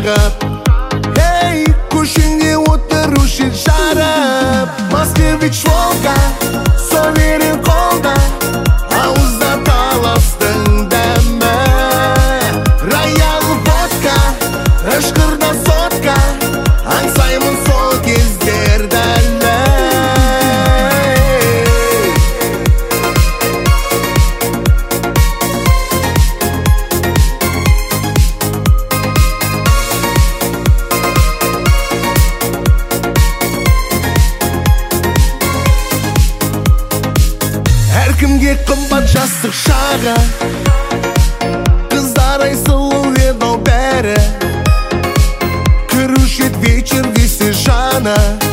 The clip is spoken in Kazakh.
шағып, ей, көшеңде отырушы жарып. Москвич волга, соверен қолда, ауызда таластың дәмі. Роял водка, ышқырда сотка, аңсаймын сол кездерді әлі. Әркімге қымбат жастық шағы, қыздарай сұлу еді ау бәрі. Күруші еді вечер десе жаны.